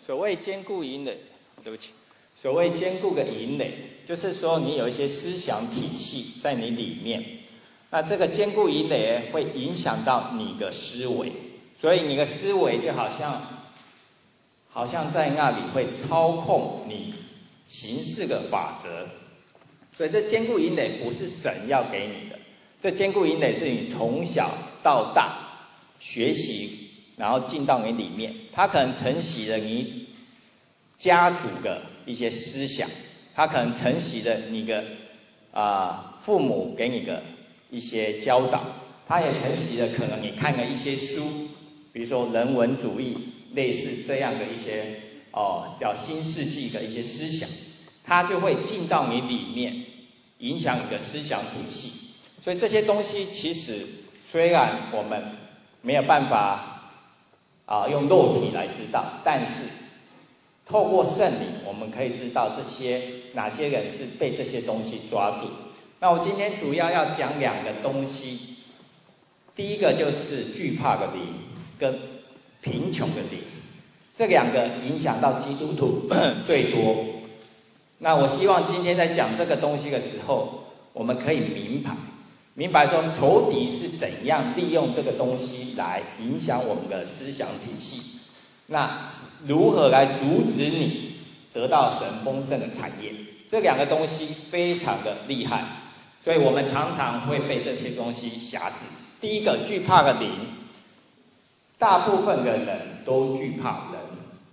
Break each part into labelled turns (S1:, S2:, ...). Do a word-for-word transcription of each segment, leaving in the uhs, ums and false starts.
S1: 所谓坚固营垒，对不起，所谓坚固的营垒，就是说你有一些思想体系在你里面，那这个坚固营垒会影响到你的思维，所以你的思维就好像，好像在那里会操控你行事的法则。所以这坚固营垒不是神要给你的，这坚固营垒是你从小到大学习，然后进到你里面，它可能承袭了你家族的一些思想，它可能承袭了你的啊、呃、父母给你的一些教导，它也承袭了可能你看了一些书，比如说人文主义，类似这样的一些哦叫新世纪的一些思想，它就会进到你里面，影响你的思想体系。所以这些东西其实虽然我们没有办法啊用肉体来知道，但是透过圣灵，我们可以知道这些哪些人是被这些东西抓住。那我今天主要要讲两个东西，第一个就是惧怕的灵跟贫穷的灵，这两个影响到基督徒最多。那我希望今天在讲这个东西的时候，我们可以明白，明白说仇敌是怎样利用这个东西来影响我们的思想体系，那如何来阻止你得到神丰盛的产业？这两个东西非常的厉害，所以我们常常会被这些东西辖制。第一个，惧怕的灵，大部分的人都惧怕人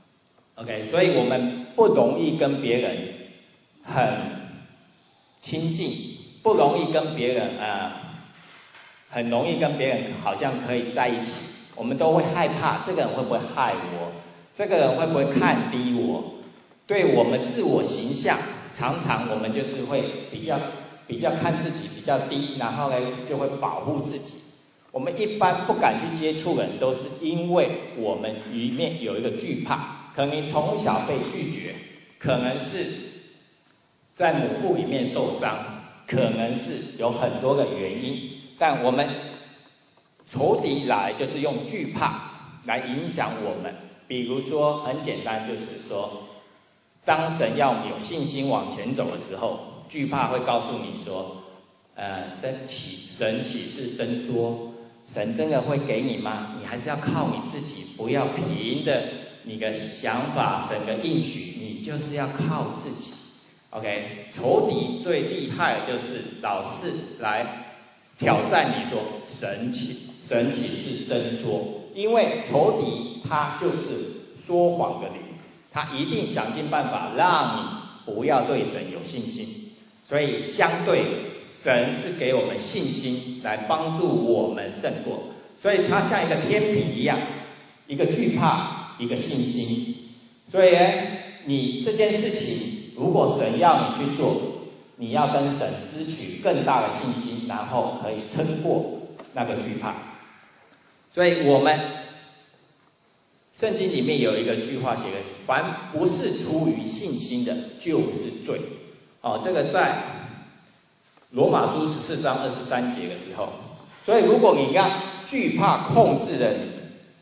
S1: ，OK， 所以我们不容易跟别人很亲近，不容易跟别人呃，很容易跟别人好像可以在一起。我们都会害怕这个人会不会害我，这个人会不会看低我，对我们自我形象，常常我们就是会比较比较看自己比较低，然后呢就会保护自己。我们一般不敢去接触人，都是因为我们里面有一个惧怕，可能你从小被拒绝，可能是在母腹里面受伤，可能是有很多的原因，但我们仇敌来就是用惧怕来影响我们。比如说很简单，就是说当神要你有信心往前走的时候，惧怕会告诉你说呃，真启神启示真说，神真的会给你吗？你还是要靠你自己，不要凭着你的想法，神的应许，你就是要靠自己。OK， 仇敌最厉害的就是老是来挑战你说神启神启示真说，因为仇敌他就是说谎的灵，他一定想尽办法让你不要对神有信心。所以相对神是给我们信心来帮助我们胜过，所以它像一个天平一样，一个惧怕，一个信心。所以呢，你这件事情如果神要你去做，你要跟神支取更大的信心，然后可以撑过那个惧怕。所以我们圣经里面有一个句话写的，凡不是出于信心的就是罪。哦，这个在罗马书十四章二十三节的时候，所以如果你让惧怕控制了你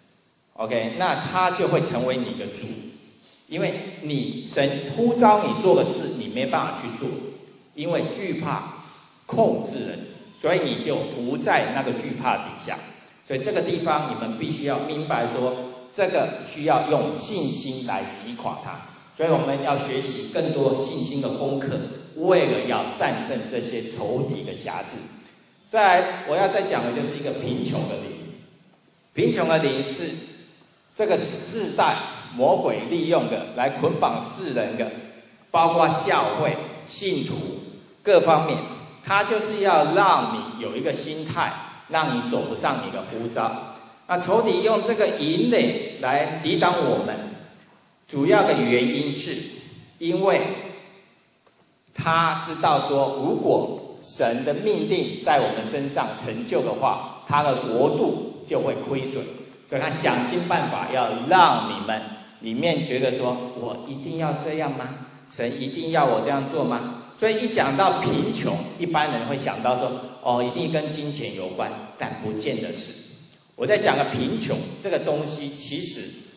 S1: ，OK， 那他就会成为你的主，因为你神呼召你做的事，你没办法去做，因为惧怕控制了你，所以你就伏在那个惧怕底下。所以这个地方你们必须要明白说，这个需要用信心来击垮它。所以我们要学习更多信心的功课，为了要战胜这些仇敌的辖制。再来，我要再讲的就是一个贫穷的灵。贫穷的灵是这个世代魔鬼利用的，来捆绑世人的，包括教会、信徒各方面，它就是要让你有一个心态，让你走不上你的呼召。那仇敌用这个营垒来抵挡我们，主要的原因是因为他知道说，如果神的命令在我们身上成就的话，他的国度就会亏损，所以他想尽办法要让你们里面觉得说，我一定要这样吗？神一定要我这样做吗？所以一讲到贫穷，一般人会想到说，哦，一定跟金钱有关，但不见得是。我在讲个贫穷这个东西，其实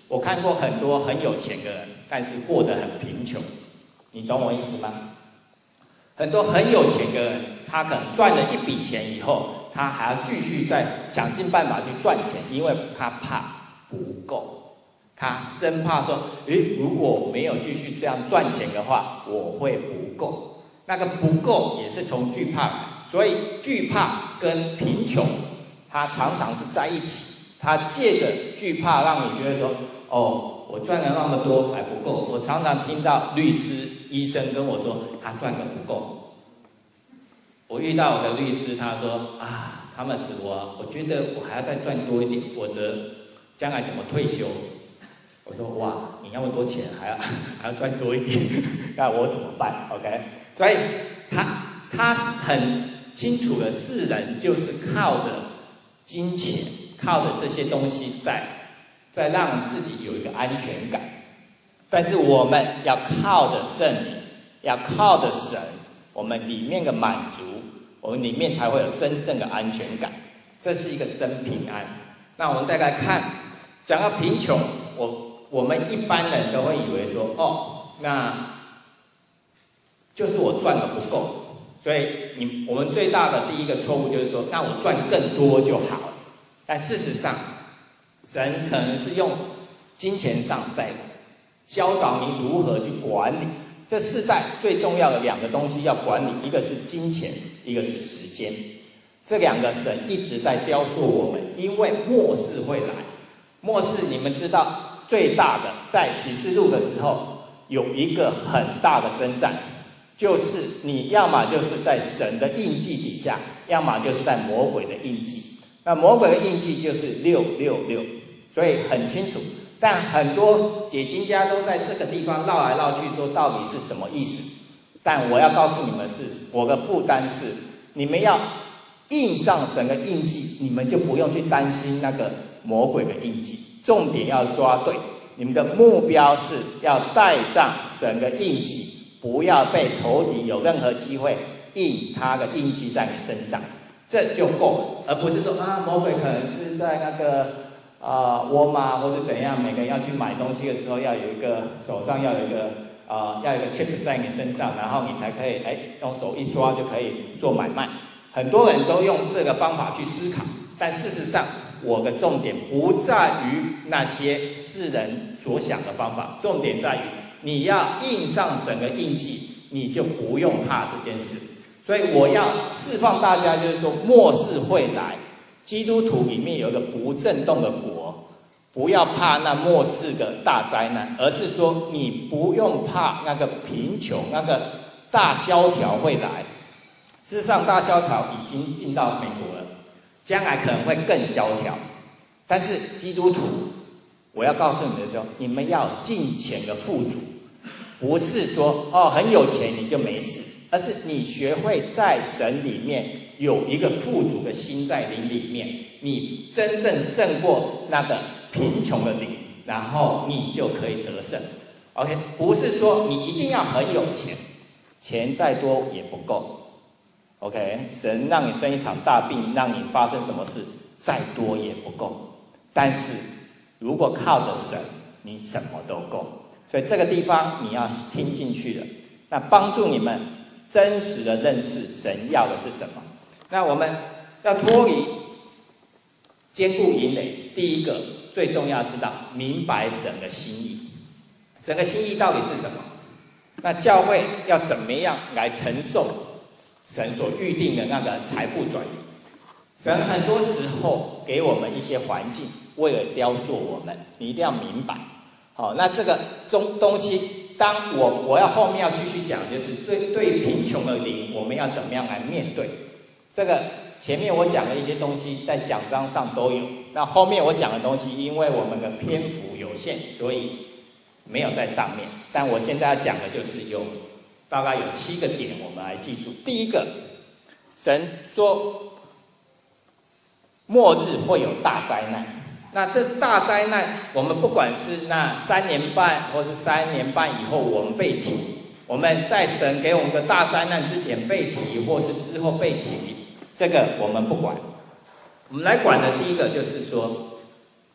S1: 我看过很多很有钱的人，但是过得很贫穷，你懂我意思吗？很多很有钱的人，他可能赚了一笔钱以后，他还要继续再想尽办法去赚钱，因为他怕不够，他生怕说，诶，如果没有继续这样赚钱的话，我会不够。那个不够也是从惧怕来，所以惧怕跟贫穷，它常常是在一起。他借着惧怕，让你觉得说，哦，我赚了那么多还不够。我常常听到律师、医生跟我说，他赚的不够。我遇到我的律师，他说啊，他们是我，我觉得我还要再赚多一点，否则将来怎么退休？我说哇，你那么多钱，还要还要赚多一点，那我怎么办 ？OK， 所以他他很清楚的，世人就是靠着金钱。靠着这些东西在，在让自己有一个安全感，但是我们要靠着圣灵，要靠着神，我们里面的满足，我们里面才会有真正的安全感，这是一个真平安。那我们再来看，讲到贫穷，我我们一般人都会以为说，哦，那就是我赚的不够，所以你我们最大的第一个错误就是说，那我赚更多就好了。但事实上，神可能是用金钱上在教导你如何去管理。这世代最重要的两个东西要管理，一个是金钱，一个是时间。这两个神一直在雕塑我们，因为末世会来。末世你们知道最大的，在启示录的时候有一个很大的征战，就是你要么就是在神的印记底下，要么就是在魔鬼的印记。那魔鬼的印记就是六六六，所以很清楚。但很多解经家都在这个地方绕来绕去，说到底是什么意思？但我要告诉你们是，我的负担是，你们要印上神的印记，你们就不用去担心那个魔鬼的印记。重点要抓对，你们的目标是要带上神的印记，不要被仇敌有任何机会印他的印记在你身上。这就够了，而不是说啊，魔鬼可能是在那个啊沃尔玛或者怎样，每个人要去买东西的时候，要有一个手上要有一个啊、呃，要有一个 chip 在你身上，然后你才可以哎用手一刷就可以做买卖。很多人都用这个方法去思考，但事实上，我的重点不在于那些世人所想的方法，重点在于你要印上神的印记，你就不用怕这件事。所以我要释放大家，就是说末世会来，基督徒里面有一个不震动的国，不要怕那末世的大灾难，而是说你不用怕那个贫穷，那个大萧条会来。事实上，大萧条已经进到美国了，将来可能会更萧条。但是基督徒，我要告诉你们的时候，你们要敬虔的富足，不是说哦很有钱你就没事。而是你学会在神里面有一个富足的心在灵里面，你真正胜过那个贫穷的灵，然后你就可以得胜。OK， 不是说你一定要很有钱，钱再多也不够。OK， 神让你生一场大病，让你发生什么事，再多也不够。但是如果靠着神，你什么都够。所以这个地方你要听进去了，那帮助你们真实的认识神要的是什么。那我们要脱离坚固营垒，第一个最重要知道明白神的心意。神的心意到底是什么？那教会要怎么样来承受神所预定的那个财富转移？神很多时候给我们一些环境，为了雕塑我们，你一定要明白。好，那这个中东西。当我我要后面要继续讲，就是对对贫穷的灵，我们要怎么样来面对？这个前面我讲的一些东西在讲章上都有，那后面我讲的东西，因为我们的篇幅有限，所以没有在上面。但我现在要讲的就是有大概有七个点，我们来记住。第一个，神说末日会有大灾难。那这大灾难，我们不管是那三年半，或是三年半以后我们被提，我们在神给我们的大灾难之前被提，或是之后被提，这个我们不管。我们来管的第一个就是说，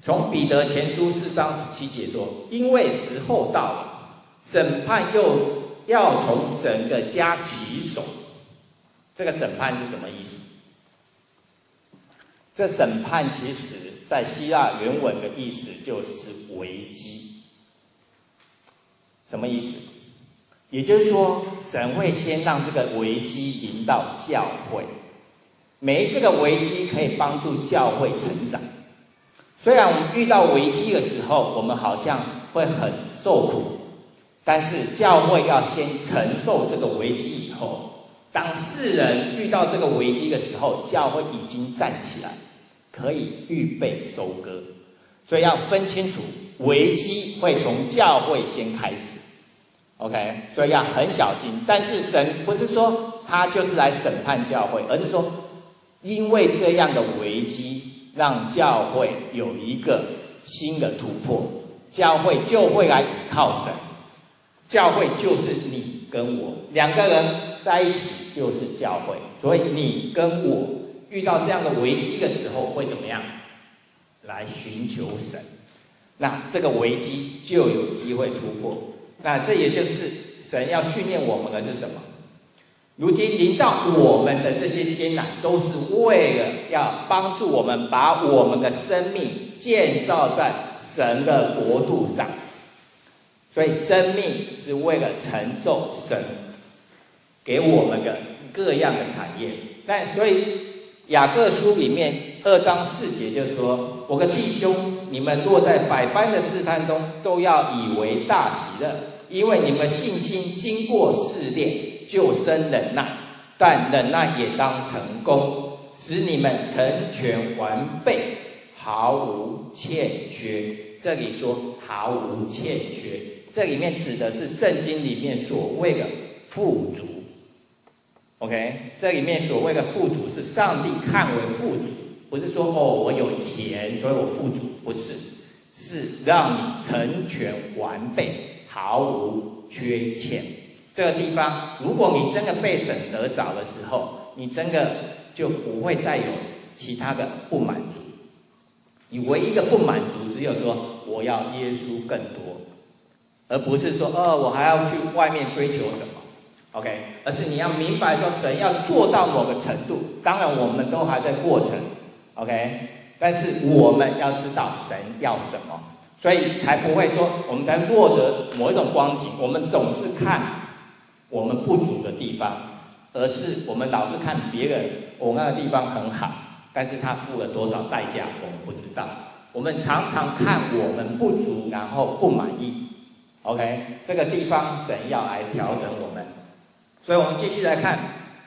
S1: 从彼得前书四章十七节说，因为时候到了，审判又要从神的家起手。这个审判是什么意思？这审判其实在希腊原文的意思就是危机。什么意思？也就是说，神会先让这个危机临到教会，每一次的危机可以帮助教会成长。虽然我们遇到危机的时候，我们好像会很受苦，但是教会要先承受这个危机以后，当世人遇到这个危机的时候，教会已经站起来，可以预备收割。所以要分清楚，危机会从教会先开始。OK， 所以要很小心。但是神不是说他就是来审判教会，而是说因为这样的危机，让教会有一个新的突破，教会就会来依靠神。教会就是你跟我两个人在一起就是教会，所以你跟我遇到这样的危机的时候会怎么样？来寻求神，那这个危机就有机会突破。那这也就是神要训练我们的是什么？如今临到我们的这些艰难，都是为了要帮助我们把我们的生命建造在神的国度上。所以生命是为了承受神给我们的各样的产业。但所以雅各书里面二章四节就说，我的弟兄，你们落在百般的试探中，都要以为大喜乐，因为你们信心经过试炼，就生忍耐，但忍耐也当成功，使你们成全完备，毫无欠缺。这里说毫无欠缺，这里面指的是圣经里面所谓的富足。OK， 这里面所谓的富足是上帝看为富足，不是说哦我有钱所以我富足，不是，是让你成全完备，毫无缺欠。这个地方，如果你真的被神得着的时候，你真的就不会再有其他的不满足。你唯一的不满足只有说我要耶稣更多，而不是说哦我还要去外面追求什么。OK， 而是你要明白说神要做到某个程度，当然我们都还在过程 OK， 但是我们要知道神要什么，所以才不会说我们才落得某一种光景，我们总是看我们不足的地方，而是我们老是看别人我那个地方很好，但是他付了多少代价我们不知道。我们常常看我们不足，然后不满意 OK， 这个地方神要来调整我们。所以我们继续来看，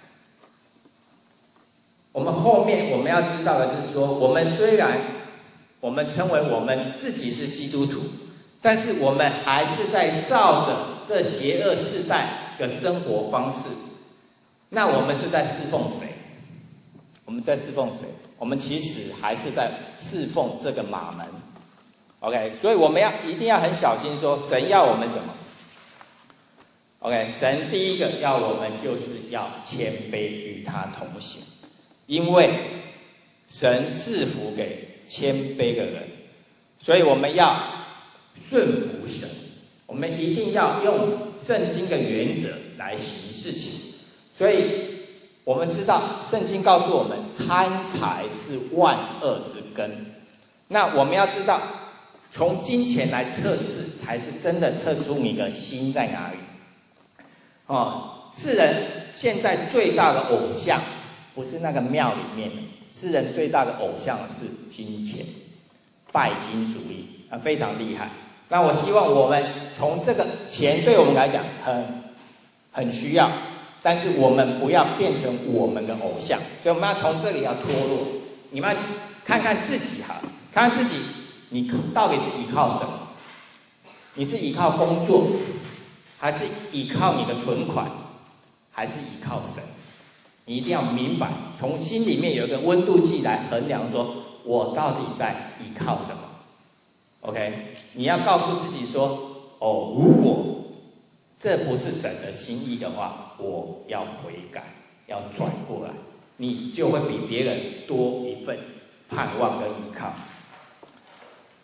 S1: 我们后面我们要知道的就是说，我们虽然我们称为我们自己是基督徒，但是我们还是在照着这邪恶世代的生活方式。那我们是在侍奉谁？我们在侍奉谁？我们其实还是在侍奉这个马门。OK， 所以我们要一定要很小心说，神要我们什么？OK， 神第一个要我们就是要谦卑与他同行，因为神赐福给谦卑的人，所以我们要顺服神，我们一定要用圣经的原则来行事情。所以我们知道圣经告诉我们，贪财是万恶之根。那我们要知道，从金钱来测试，才是真的测出你的心在哪里。哦，世人现在最大的偶像不是那个庙里面的，世人最大的偶像是金钱，拜金主义啊，非常厉害。那我希望我们从这个钱对我们来讲很很需要，但是我们不要变成我们的偶像，所以我们要从这里要脱落。你们看看自己哈，看看自己，你到底是依靠什么？你是依靠工作？还是依靠你的存款，还是依靠神？你一定要明白，从心里面有一个温度计来衡量，说我到底在依靠什么 ？OK， 你要告诉自己说，哦，如果这不是神的心意的话，我要悔改，要转过来，你就会比别人多一份盼望跟依靠。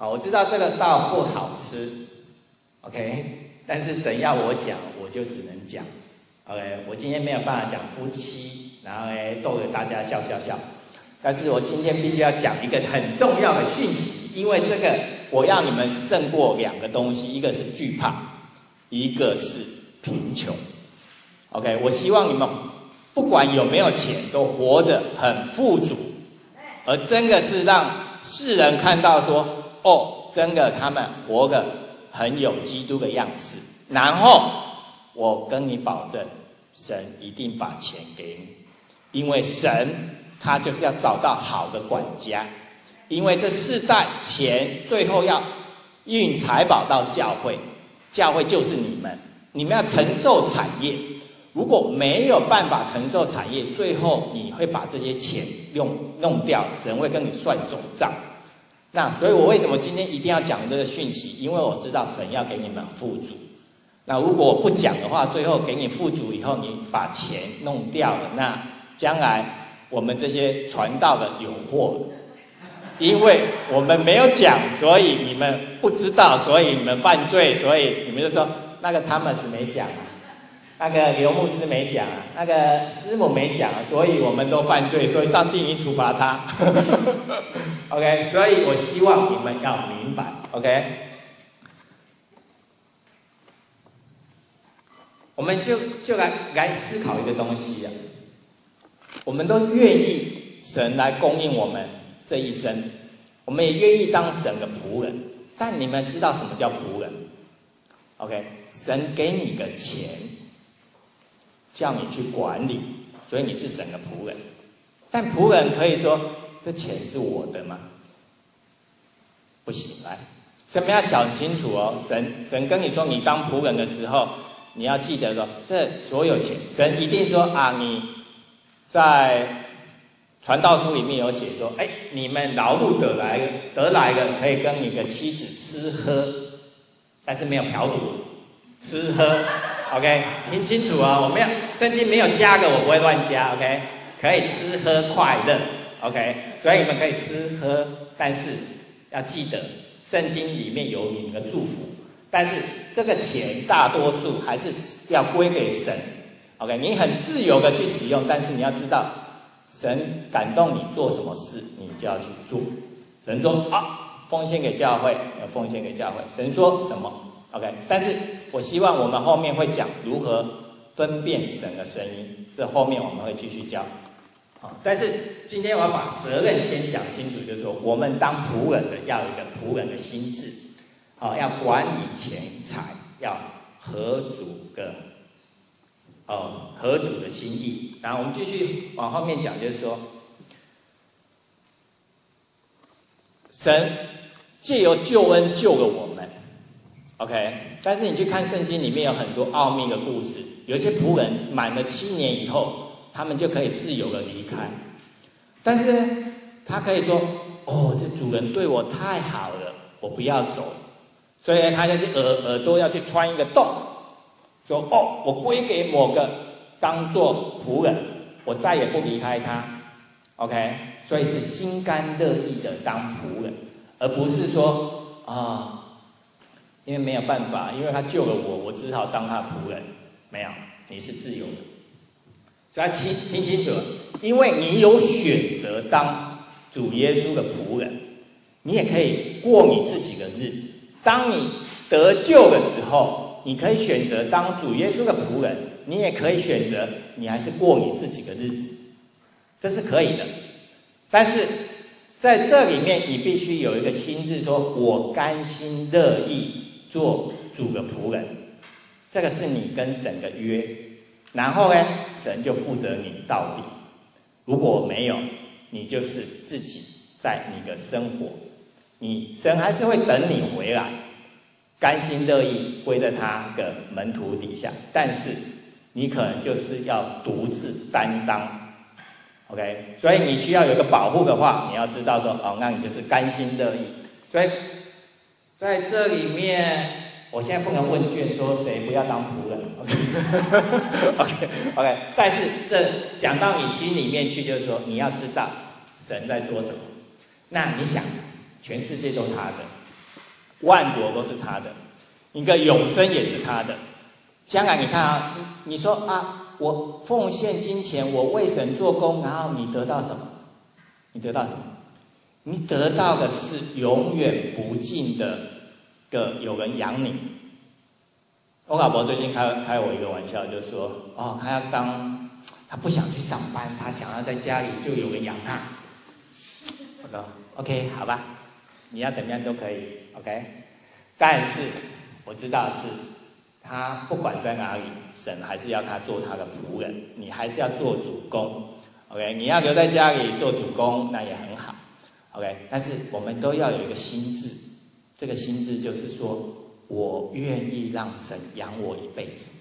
S1: 好，我知道这个道不好吃 ，OK， 但是神要我讲，我就只能讲 ，OK， 我今天没有办法讲夫妻，然后呢逗得大家笑笑笑，但是我今天必须要讲一个很重要的讯息，因为这个我要你们胜过两个东西，一个是惧怕，一个是贫穷 ，OK， 我希望你们不管有没有钱，都活得很富足，而真的是让世人看到说，哦，真的他们活得很有基督的样式。然后我跟你保证，神一定把钱给你，因为神他就是要找到好的管家，因为这世代钱最后要运财宝到教会，教会就是你们，你们要承受产业。如果没有办法承受产业，最后你会把这些钱用弄掉，神会跟你算总账。那所以我为什么今天一定要讲这个讯息？因为我知道神要给你们富足。那如果我不讲的话，最后给你富足以后，你把钱弄掉了，那将来我们这些传道的有祸了。因为我们没有讲，所以你们不知道，所以你们犯罪，所以你们就说那个他们是没讲啊。那个刘牧师没讲啊，那个师母没讲啊，所以我们都犯罪，所以上帝已处罚他。OK， 所以我希望你们要明白 ，OK。我们就就来来思考一个东西啊，我们都愿意神来供应我们这一生，我们也愿意当神的仆人，但你们知道什么叫仆人 ？OK， 神给你个钱。叫你去管理，所以你是神的仆人。但仆人可以说这钱是我的吗？不行，来，所以我们要想清楚哦。神神跟你说你当仆人的时候，你要记得说，这所有钱，神一定说啊，你在传道书里面有写说，哎，你们劳碌得来得来的，可以跟你的妻子吃喝，但是没有嫖赌，吃喝。OK， 听清楚啊、哦！我没有圣经没有加个，我不会乱加。OK， 可以吃喝快乐。OK， 所以你们可以吃喝，但是要记得，圣经里面有你们的祝福，但是这个钱大多数还是要归给神。OK， 你很自由的去使用，但是你要知道，神感动你做什么事，你就要去做。神说啊，奉献给教会，要奉献给教会。神说什么？ OK， 但是我希望我们后面会讲如何分辨神的声音，这后面我们会继续教。好，但是今天我要把责任先讲清楚，就是说我们当仆人的要有一个仆人的心智，好，要管理钱财，要合主的，哦，合主的心意。然后我们继续往后面讲，就是说，神借由救恩救了我们。 OK， 但是你去看圣经里面有很多奥秘的故事，有些仆人满了七年以后，他们就可以自由的离开，但是他可以说：“哦，这主人对我太好了，我不要走。”所以他就去耳耳朵要去穿一个洞，说：“哦，我归给某个当做仆人，我再也不离开他。” OK， 所以是心甘乐意的当仆人，而不是说啊。哦 因为没有办法，因为他救了我，我只好当他仆人。没有，你是自由的，所以要听听清楚了。因为你有选择当主耶稣的仆人，你也可以过你自己的日子。当你得救的时候，你可以选择当主耶稣的仆人，你也可以选择你还是过你自己的日子，这是可以的。但是在这里面，你必须有一个心智，说我甘心乐意。 做主的仆人，这个是你跟神的约，然后呢，神就负责你到底。如果没有，你就是自己在你的生活，你神还是会等你回来，甘心乐意归在他的门徒底下，但是你可能就是要独自担当。OK， 所以你需要有一个保护的话，你要知道说，哦，那你就是甘心乐意。所以。 在这里面，我现在不能问卷说谁不要当仆人 ，OK，OK，OK，、okay? okay, okay, 但是这讲到你心里面去，就是说你要知道神在说什么。那你想，全世界都他的， 万国都是他的，你的永生也是他的。将来你看啊，你你说啊，我奉献金钱，我为神做工，然后你得到什么？你得到什么？你得到的是永远不尽的个有人养你。我老婆最近开开我一个玩笑，就说哦，她要当，她不想去上班，她想要在家里就有人养她。我说 OK， 好吧，你要怎么样都可以 ，OK。但是我知道是，她不管在哪里，神还是要她做她的仆人，你还是要做主公 ，OK。你要留在家里做主公，那也很好 ，OK。但是我们都要有一个心智，这个心智就是说，我愿意让神养我一辈子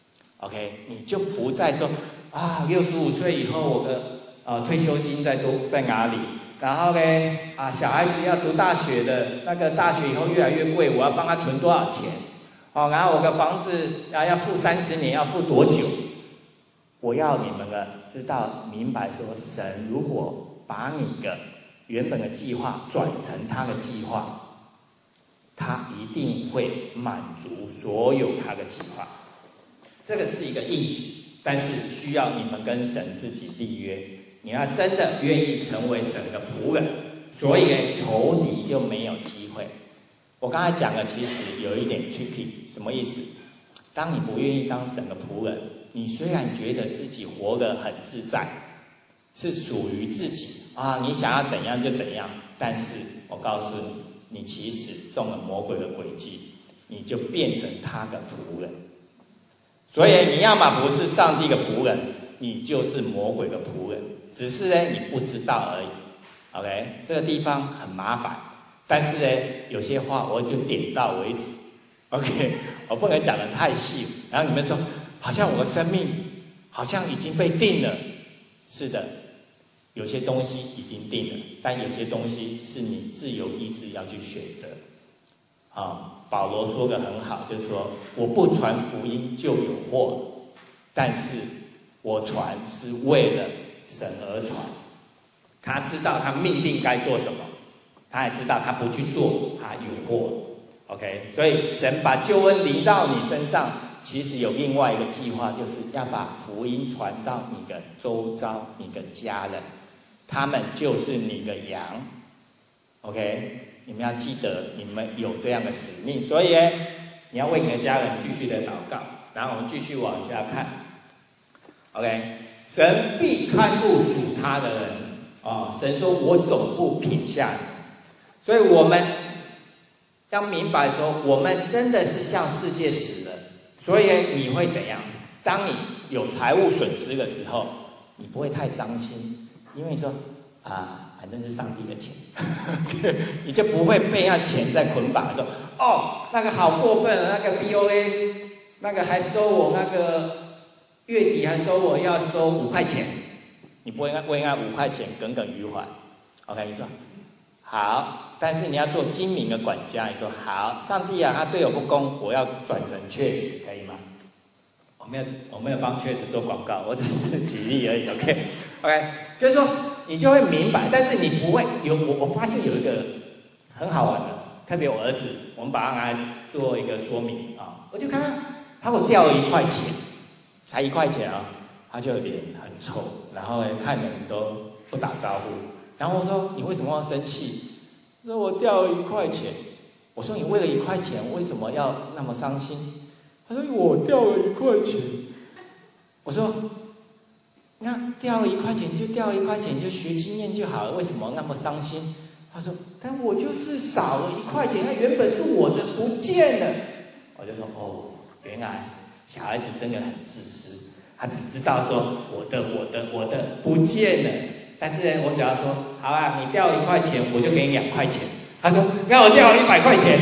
S1: ，OK。你就不再说啊，六十五岁以后我的呃退休金在多在哪里？然后呢，啊，小孩子要读大学的，那个大学以后越来越贵，我要帮他存多少钱？哦，然后我的房子啊要付三十年，要付多久？我要你们的知道明白说，神如果把你的原本的计划转成他的计划，他一定会满足所有他的计划。这个是一个应许，但是需要你们跟神自己立约。你要真的愿意成为神的仆人，所以呢，仇敌就没有机会。我刚才讲的其实有一点 tricky， 什么意思？当你不愿意当神的仆人，你虽然觉得自己活得很自在，是属于自己啊，你想要怎样就怎样，但是我告诉你，你其实中了魔鬼的诡计，你就变成他的仆人。所以你要么不是上帝的仆人，你就是魔鬼的仆人。只是呢，你不知道而已。OK， 这个地方很麻烦，但是呢，有些话我就点到为止。OK， 我不能讲得太细。然后你们说，好像我的生命好像已经被定了。是的，有些东西已经定了，但有些东西是你自由意志要去选择。啊，保罗说的很好，就是说，我不传福音就有祸，但是我传是为了神而传。他知道他命定该做什么，他也知道他不去做，他有祸。OK， 所以神把救恩临到你身上，其实有另外一个计划，就是要把福音传到你的周遭，你的家人，他们就是你的羊。OK， 你们要记得，你们有这样的使命，所以呢，你要为你的家人继续的祷告。然后我们继续往下看。OK。神必看顾属他的人啊、哦！神说：“我总不撇下你。”所以我们要明白说，我们真的是向世界死了。所以你会怎样？当你有财务损失的时候，你不会太伤心，因为你说啊，反正是上帝的钱，你就不会被那钱在捆绑。说哦，那个好过分了，那个 B O A， 那个还收我那个。月底还收我要收五块钱，你不会为那五块钱耿耿于怀。OK， 你说好，但是你要做精明的管家。你说好，上帝啊，他对我不公，我要转成确实，可以吗？我没有，我没有帮确实做广告，我只是举例而已。OK，OK，、okay? okay, 就是说你就会明白，但是你不会有我。我发现有一个很好玩的，特别我儿子，我们把它拿来做一个说明啊。我就看他，他给我掉了一块钱。才一块钱啊，他就脸很臭，然后呢看人都不打招呼。然后我说：“你为什么要生气？”他说：“我掉了一块钱。”我说：“你为了一块钱，为什么要那么伤心？”他说：“我掉了一块钱。”我说：“那掉了一块钱就掉了一块钱，你就学经验就好了，为什么那么伤心？”他说：“但我就是少了一块钱，它原本是我的，不见了。”我就说：“哦，原来。”小孩子真的很自私，他只知道说我的、我的、我的不见了。但是呢，我只要说好啊，你掉了一块钱，我就给你两块钱。他说：“那我掉了一百块钱。”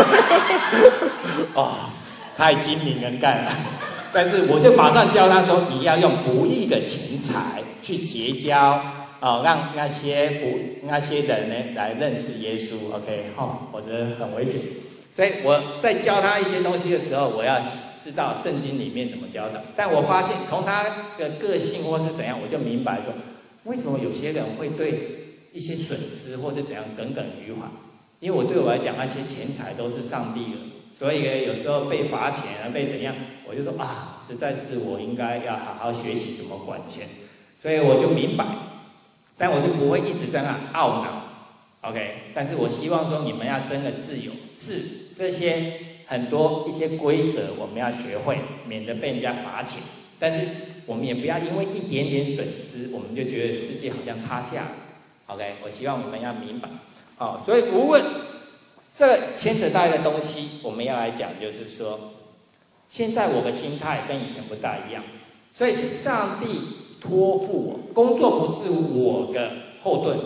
S1: 哦，太精明能干了。但是我就马上教他说，你要用不义的钱财去结交哦，让那些不那些人呢来认识耶稣。OK， 哦，我觉得很危险。所以我在教他一些东西的时候，我要知道圣经里面怎么教导。但我发现从他的个性或是怎样，我就明白说，为什么有些人会对一些损失或者怎样耿耿于怀。 因为我对我来讲，那些钱财都是上帝的，所以呢，有时候被罚钱啊，被怎样，我就说啊，实在是我应该要好好学习怎么管钱，所以我就明白，但我就不会一直在那懊恼 ，OK？ 但是我希望说你们要真的自由，是这些很多一些规则我们要学会，免得被人家罚钱，但是我们也不要因为一点点损失，我们就觉得世界好像塌下了 ，OK？ 我希望你们要明白。好，所以无论这个牵扯到一个东西，我们要来讲，就是说，现在我的心态跟以前不大一样，所以是上帝托付我，工作不是我的后盾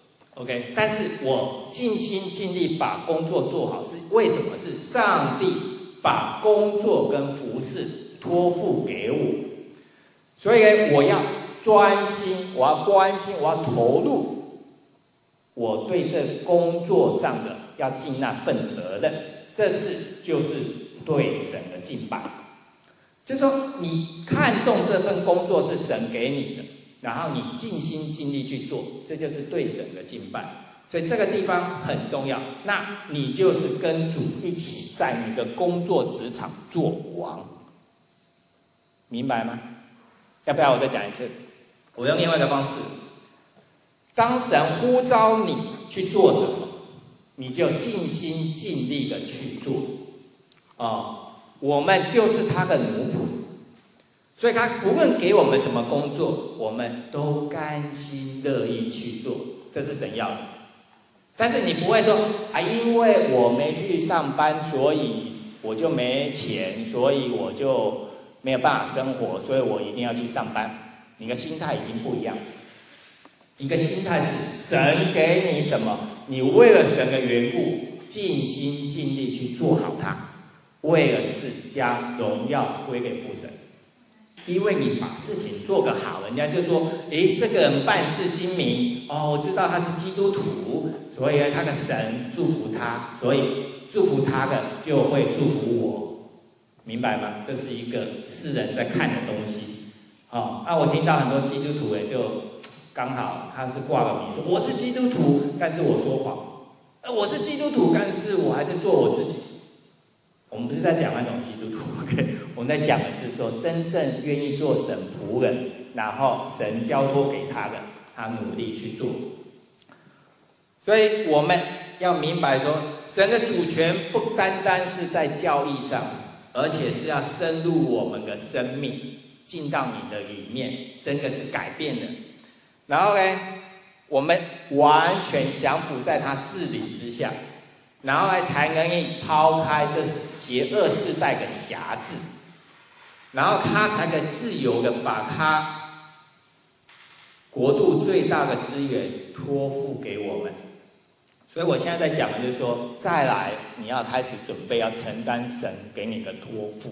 S1: ，OK？ 但是我尽心尽力把工作做好，是为什么？是上帝把工作跟服事托付给我，所以呢，我要专心，我要关心，我要投入。我对这工作上的要尽那份责任，这是就是对神的敬拜。就是说，你看重这份工作是神给你的，然后你尽心尽力去做，这就是对神的敬拜。所以这个地方很重要。那你就是跟主一起在你的工作职场做王，明白吗？要不要我再讲一次？我用另外一个方式。当神呼召你去做什么，你就尽心尽力的去做。哦，我们就是他的奴仆，所以他不论给我们什么工作，我们都甘心乐意去做，这是神要的。但是你不会说啊，因为我没去上班，所以我就没钱，所以我就没有办法生活，所以我一定要去上班。你的心态已经不一样。一个心态是神给你什么，你为了神的缘故，尽心尽力去做好它，为了是将荣耀归给父神。因为你把事情做个好，人家就说：“诶，这个人办事精明哦，我知道他是基督徒，所以他的神祝福他，所以祝福他的就会祝福我。”明白吗？这是一个世人在看的东西。哦，那、啊、我听到很多基督徒也就。刚好他是挂个名说我是基督徒，但是我说谎。呃，我是基督徒，但是我还是做我自己。我们不是在讲那种基督徒 ，OK？ 我们在讲的是说，真正愿意做神仆人，然后神交托给他的，他努力去做。所以我们要明白说，神的主权不单单是在教义上，而且是要深入我们的生命，进到你的里面，真的是改变的。然后呢，我们完全降服在他治理之下，然后呢，才能抛开这邪恶世代的辖制，然后他才可以自由的把他国度最大的资源托付给我们。所以我现在在讲的就是说，再来你要开始准备要承担神给你的托付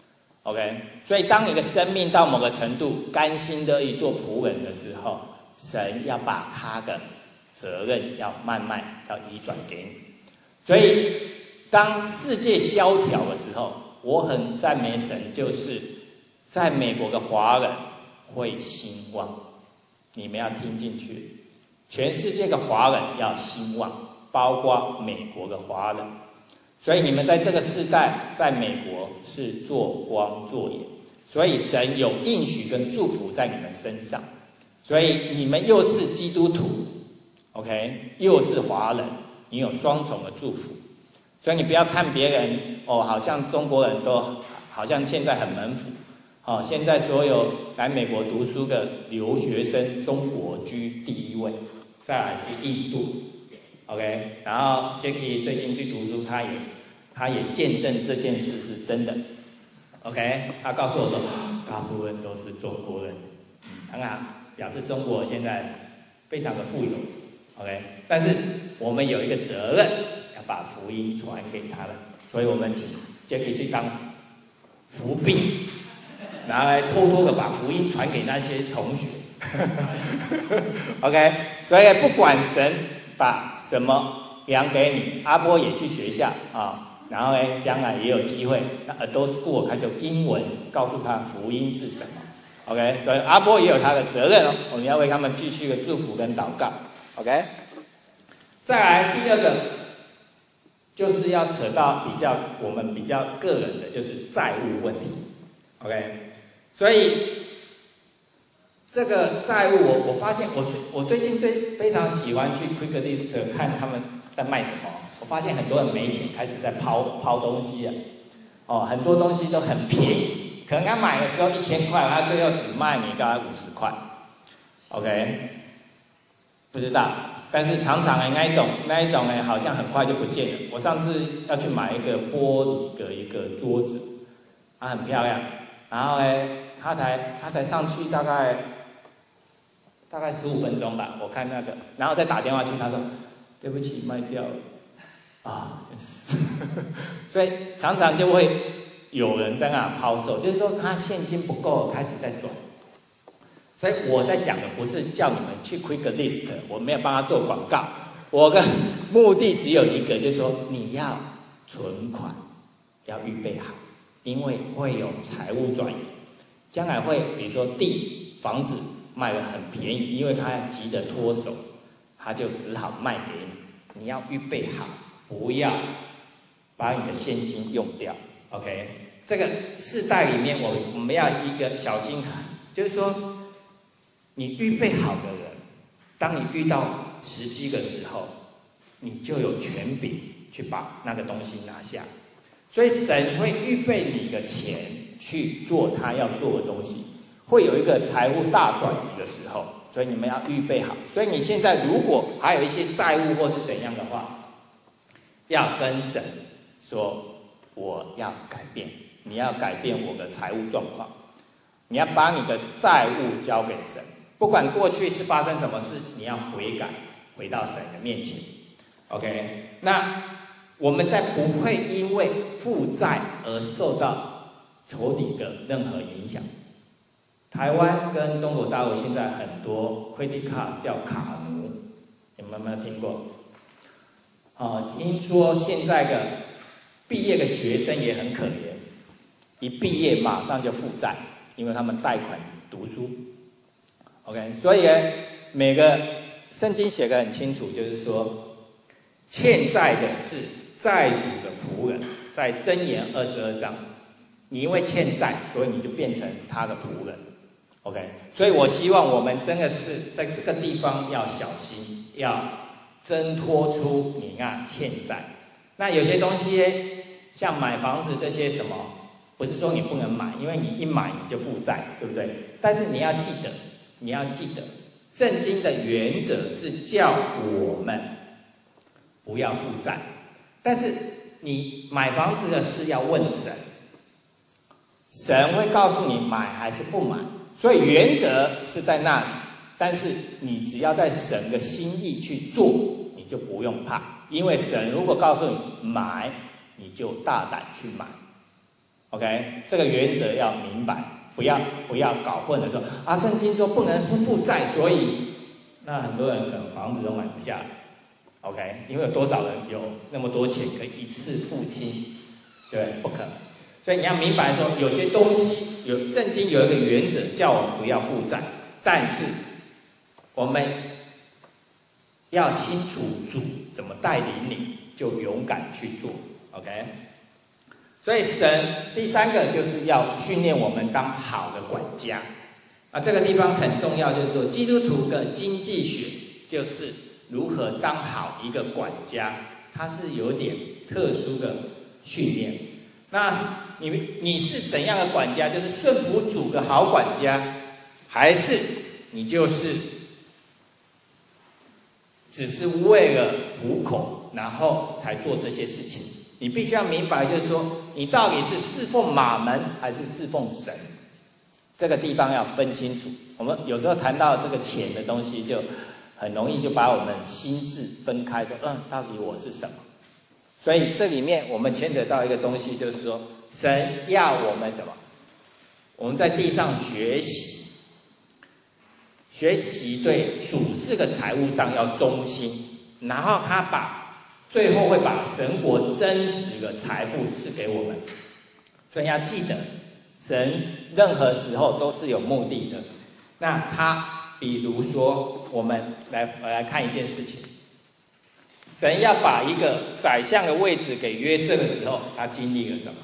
S1: ，OK？ 所以当你的生命到某个程度，甘心乐意做仆人的时候，神要把他的责任要慢慢要移转给你，所以当世界萧条的时候，我很赞美神，就是在美国的华人会兴旺，你们要听进去，全世界的华人要兴旺，包括美国的华人，所以你们在这个世代，在美国是做光做盐，所以神有应许跟祝福在你们身上。所以你们又是基督徒 ，OK， 又是华人，你有双重的祝福。所以你不要看别人哦，好像中国人都好像现在很门府，哦，现在所有来美国读书的留学生，中国居第一位，再来是印度 ，OK， 然后 Jackie 最近去读书，他也他也见证这件事是真的 ，OK， 他告诉我说，大部分都是中国人，嗯，很好。表示中国现在非常的富有 ，OK， 但是我们有一个责任，要把福音传给他们，所以我们请 Jackie 去当伏兵，然后来偷偷的把福音传给那些同学，OK， 所以不管神把什么粮给你，阿波也去学校啊，然后呢，将来也有机会，那 adult school 他就英文告诉他福音是什么。OK， 所以阿波也有他的责任哦，我们要为他们继续的祝福跟祷告。OK， 再来第二个， 就是要扯到比较我们比较个人的，就是债务问题。OK， 所以这个债务我我发现我我最近最非常喜欢去 Craigslist 看他们在卖什么。我发现很多人没钱，开始在抛抛东西啊，哦，很多东西都很便宜，可能他买的时候一千块，他最后只卖你大概五十块。OK， 不知道。但是常常的那一种那一种呢，好像很快就不见了。我上次要去买一个玻璃的一个桌子，它很漂亮，然后呢，它才它才上去大概大概十五分钟吧，我看那个，然后再打电话去，他说对不起卖掉了，啊，真是，所以常常就会有人在那抛售，就是说他现金不够，开始在转。所以我在讲的不是叫你们去 Craigslist， 我没有帮他做广告，我的目的只有一个，就是说你要存款要预备好，因为会有财务转移，将来会比如说地房子卖得很便宜，因为他急得脱手，他就只好卖给你，你要预备好，不要把你的现金用掉。OK， 这个世代里面我我们要一个小心，就是说。你预备好的人，当你遇到时机的时候，你就有权柄去把那个东西拿下。所以神会预备你的钱去做他要做的东西，会有一个财务大转移的时候，所以你们要预备好。所以你现在如果还有一些债务或是怎样的话，要跟神说我要改变，你要改变我的财务状况，你要把你的债务交给神。不管过去是发生什么事，你要悔改，回到神的面前。OK， 那我们在不会因为负债而受到仇敌的任何影响。台湾跟中国大陆现在很多 credit card 叫卡奴，你们有没有听过？哦，听说现在的毕业的学生也很可怜，一毕业马上就负债，因为他们贷款读书。OK， 所以呢，每个圣经写得很清楚，就是说，欠债的是债主的仆人，在箴言二十二章，你因为欠债，所以你就变成他的仆人。OK， 所以我希望我们真的是在这个地方要小心，要挣脱出你那欠债。那有些东西呢，像买房子这些什么，不是说你不能买，因为你一买你就负债，对不对？但是你要记得。你要记得，圣经的原则是叫我们不要负债，但是你买房子的事要问神，神会告诉你买还是不买，所以原则是在那里，但是你只要在神的心意去做，你就不用怕，因为神如果告诉你买，你就大胆去买。OK， 这个原则要明白。不要不要搞混的时候啊，圣经说不能不负债，所以那很多人可能房子都买不下来 ，OK？ 因为有多少人有那么多钱可以一次付清，对不对？不可能。所以你要明白说，有些东西有圣经有一个原则，叫我们不要负债，但是我们要清楚主怎么带领你，就勇敢去做 ，OK？所以神第三个就是要训练我们当好的管家，啊，这个地方很重要，就是说基督徒的经济学就是如何当好一个管家，它是有点特殊的训练。那你你是怎样的管家？就是顺服主的好管家，还是你就是只是为了糊口，然后才做这些事情？你必须要明白，就是说，你到底是侍奉马门还是侍奉神，这个地方要分清楚。我们有时候谈到这个钱的东西，就很容易就把我们心智分开，说，嗯，到底我是什么？所以这里面我们牵扯到一个东西，就是说，神要我们什么？我们在地上学习，学习对属世的财务上要忠心，然后他把。最后会把神国真实的财富赐给我们，所以要记得，神任何时候都是有目的的。那他，比如说，我们来来看一件事情， 神要把一个宰相的位置给约瑟的时候，他经历了什么？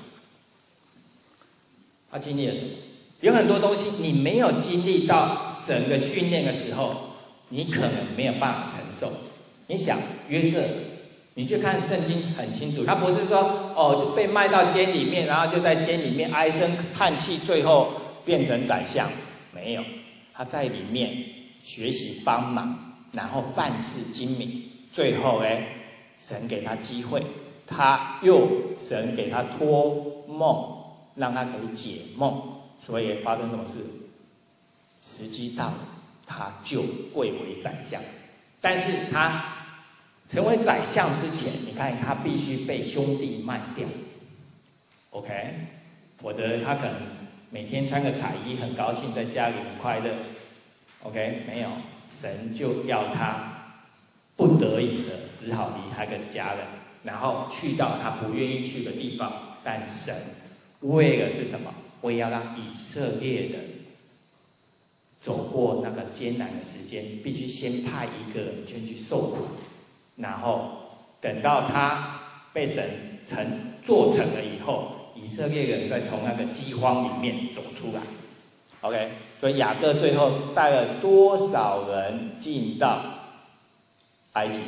S1: 他经历了什么？有很多东西你没有经历到神的训练的时候，你可能没有办法承受。你想约瑟，你去看圣经很清楚，他不是说哦就被卖到监里面，然后就在监里面唉声叹气，最后变成宰相，没有，他在里面学习帮忙，然后办事精明，最后呢，神给他机会，他又神给他托梦，让他可以解梦，所以发生什么事？时机到了，他就贵为宰相。但是他成为宰相之前，你看他必须被兄弟卖掉 ，OK， 否则他可能每天穿个彩衣，很高兴在家里很快乐 ，OK， 没有，神就要他不得已的只好离开个家人，然后去到他不愿意去的地方。但神为了是什么？为要让以色列人走过那个艰难的时间，必须先派一个人先去受苦，然后等到他被神成做成了以后，以色列人再从那个饥荒里面走出来。OK， 所以雅各最后带了多少人进到埃及？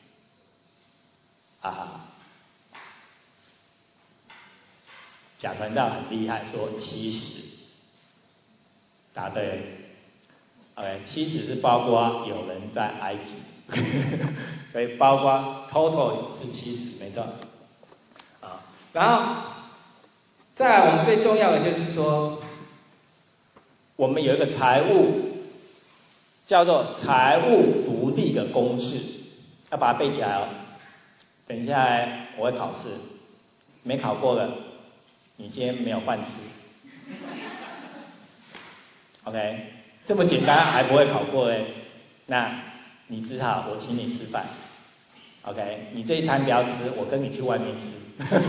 S1: 啊，贾传道很厉害，说七十，答对了。OK， 七十是包括有人在埃及，所以包括 total 是七十，没错。啊，然后再来，我们最重要的就是说，我们有一个财务叫做财务独立的公式，要把它背起来哦。等一下我会考试，没考过的，你今天没有饭吃。OK。这么简单还不会考过哎，那你只好我请你吃饭 ，OK？ 你这一餐不要吃，我跟你去外面吃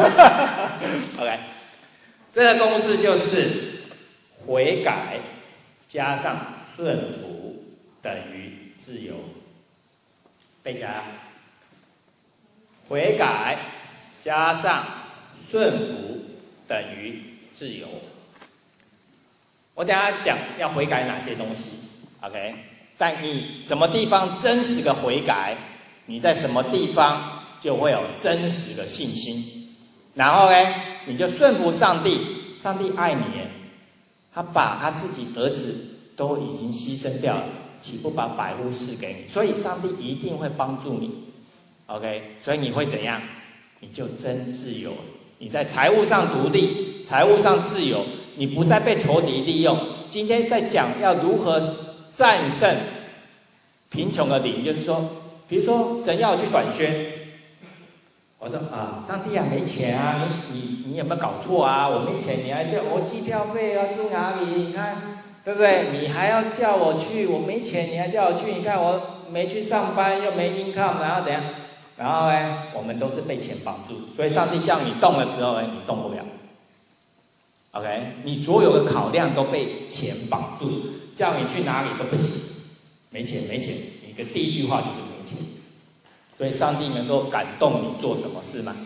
S1: ，OK？ 这个公式就是悔改加上顺服等于自由，背起来。悔改加上顺服等于自由。我等一下讲要悔改哪些东西 ，OK？ 但你什么地方真实的悔改，你在什么地方就会有真实的信心。然后呢，你就顺服上帝，上帝爱你，他把他自己儿子都已经牺牲掉了，岂不把百物赐给你？所以上帝一定会帮助你 ，OK？ 所以你会怎样？你就真自由，你在财务上独立，财务上自由。你不再被仇敌利用。今天在讲要如何战胜贫穷的灵，就是说，比如说神要我去短宣，我说啊，上帝啊，没钱啊，你你你有没有搞错啊？我没钱，你还叫我机票费要住哪里？你看对不对？你还要叫我去，我没钱，你还叫我去？你看我没去上班，又没 income， 然后怎样？然后呢，我们都是被钱绑住，所以上帝叫你动的时候呢，你动不了。OK， 你所有的考量都被钱绑住，叫你去哪里都不行，没钱没钱，你的第一句话就是没钱，所以上帝能够感动你做什么事吗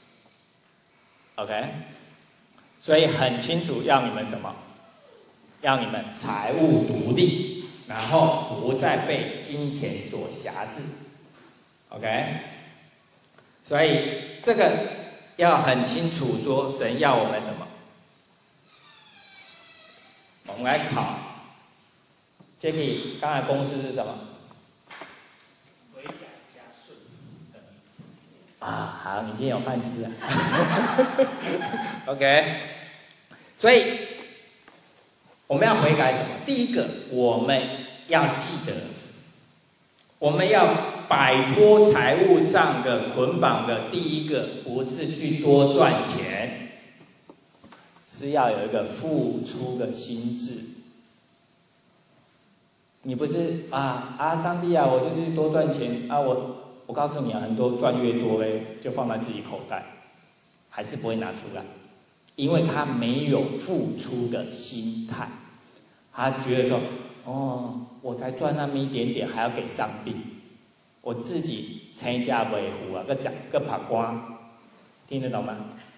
S1: ？OK， 所以很清楚要你们什么，要你们财务独立，然后不再被金钱所辖制 ，OK， 所以这个要很清楚说神要我们什么。我们来考 ，Jacky， 刚才公式是什么？悔改加顺服等于自由。啊，好，你今天有饭吃啊。OK， 所以我们要悔改什么？第一个，我们要记得，我们要摆脱财务上的捆绑的第一个，不是去多赚钱。是要有一个付出的心智。你不是啊啊，上帝啊，我就去多赚钱啊！我我告诉你啊，很多赚越多嘞，就放在自己口袋，还是不会拿出来，因为他没有付出的心态，他觉得说，哦，我才赚那么一点点，还要给上帝， 我自己成家维护啊，个讲个爬瓜，听得懂吗？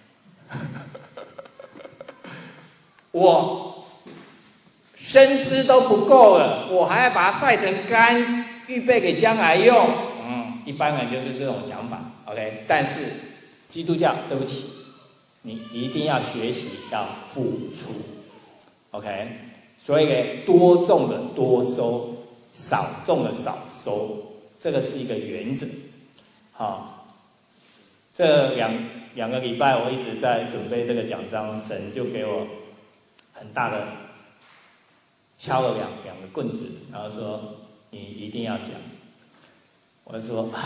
S1: 我生吃都不够了，我还要把它晒成干，预备给将来用。嗯，一般人就是这种想法。OK， 但是基督教，对不起，你一定要学习要付出。OK， 所以呢，多种的多收，少种的少收，这个是一个原则。好，这两两个礼拜我一直在准备这个讲章，神就给我很大的敲了两两个棍子，然后说你一定要讲。我就说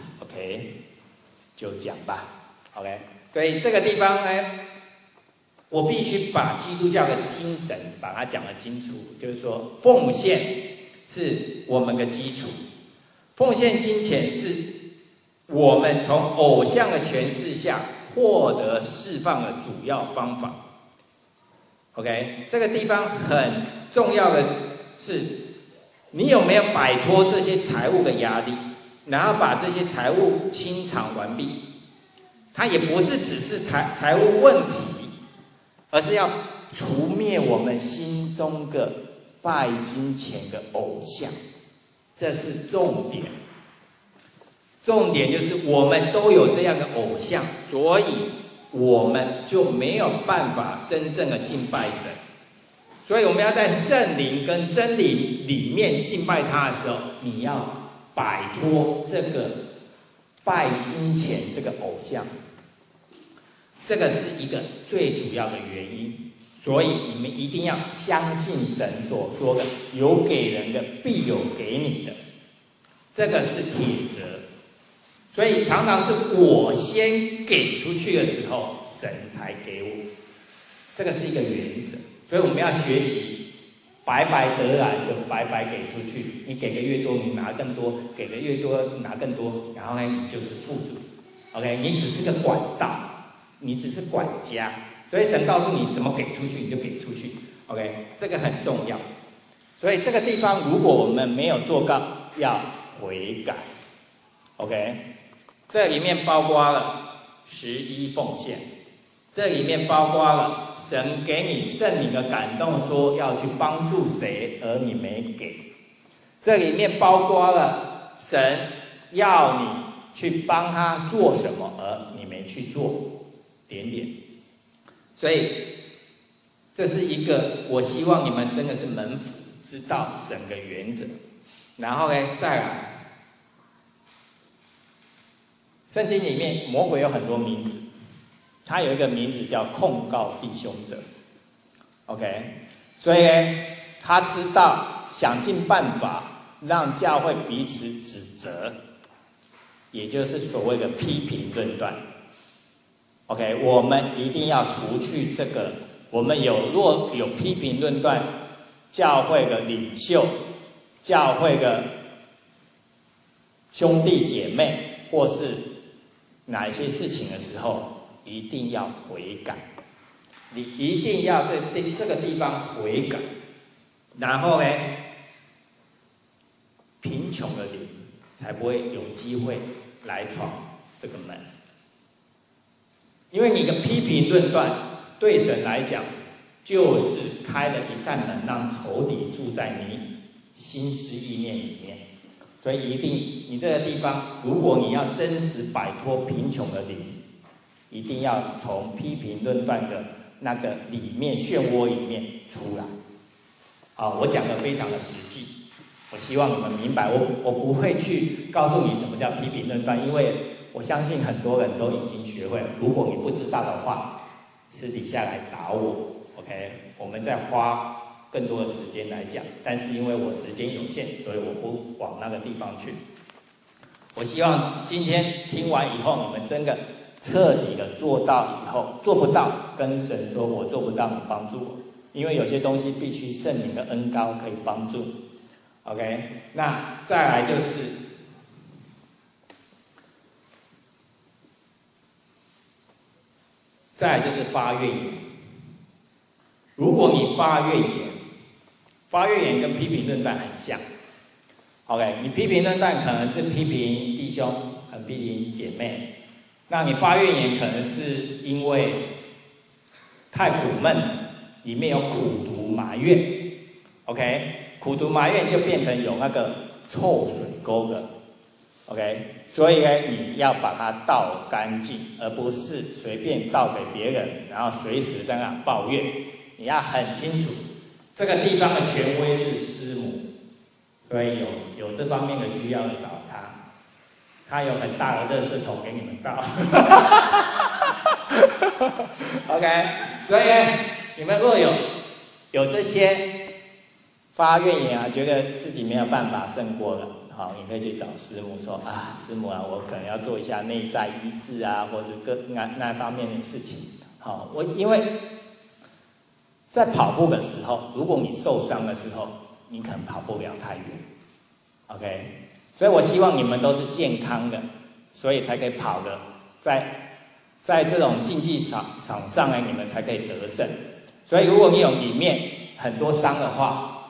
S1: OK， 就讲吧。OK， 所以这个地方呢，我必须把基督教的精神把它讲得清楚，就是说奉献是我们的基础，奉献金钱是我们从偶像的权势下获得释放的主要方法。OK， 这个地方很重要的是，你有没有摆脱这些财务的压力，然后把这些财务清偿完毕？它也不是只是财财务问题，而是要除灭我们心中的拜金钱的偶像，这是重点。重点就是我们都有这样的偶像，所以我们就没有办法真正的敬拜神。所以我们要在圣灵跟真理里面敬拜他的时候，你要摆脱这个拜金钱这个偶像，这个是一个最主要的原因。所以你们一定要相信神所说的，有给人的必有给你的，这个是铁则。所以常常是我先给出去的时候，神才给我，这个是一个原则。所以我们要学习，白白得来就白白给出去。你给的越多，你拿更多；给的越多，拿更多。然后呢，你就是富足。OK， 你只是个管道，你只是管家。所以神告诉你怎么给出去，你就给出去。OK， 这个很重要。所以这个地方，如果我们没有做到，要悔改。OK。这里面包括了十一奉献，这里面包括了神给你圣灵的感动，说要去帮助谁，而你没给。这里面包括了神要你去帮他做什么，而你没去做，点点。所以这是一个，我希望你们真的是门徒，知道神的原则。然后呢，再来。圣经里面魔鬼有很多名字，他有一个名字叫控告弟兄者 ，OK， 所以呢，他知道想尽办法让教会彼此指责，也就是所谓的批评论断 ，OK， 我们一定要除去这个，我们有若有批评论断教会的领袖、教会的兄弟姐妹，或是哪一些事情的时候，一定要悔改。你一定要在这个地方悔改，然后呢，贫穷的灵才不会有机会来闯这个门。因为你的批评论断，对神来讲，就是开了一扇门，让仇敌住在你心思意念里面。所以一定，你这个地方，如果你要真实摆脱贫穷的灵，一定要从批评论断的那个里面漩涡里面出来。啊，我讲的非常的实际，我希望你们明白。我我不会去告诉你什么叫批评论断，因为我相信很多人都已经学会了。如果你不知道的话，私底下来找我 ，OK， 我们再花更多的时间来讲，但是因为我时间有限，所以我不往那个地方去。我希望今天听完以后，你们真的彻底的做到以后，做不到跟神说我做不到，你帮助我，因为有些东西必须圣灵的恩膏可以帮助。OK， 那再来就是，再来就是发怨言。如果你发怨言，发怨言跟批评论断很像， OK， 你批评论断可能是批评弟兄，可能批评姐妹，那你发怨言可能是因为太苦闷，里面有苦毒埋怨 ，OK， 苦毒埋怨就变成有那个臭水沟的 ，OK， 所以呢，你要把它倒干净，而不是随便倒给别人，然后随时在那抱怨。你要很清楚，这个地方的权威是师母，所以有有这方面的需要的找他，他有很大的垃圾桶给你们倒。OK， 所以呢，你们若有有这些发怨言啊，觉得自己没有办法胜过了。好，你可以去找师母说啊，师母啊，我可能要做一下内在医治啊，或是各那那方面的事情。好，我因为在跑步的时候，如果你受伤的时候，你可能跑不了太远。OK， 所以我希望你们都是健康的，所以才可以跑的，在在这种竞技场场上呢，你们才可以得胜。所以如果你有里面很多伤的话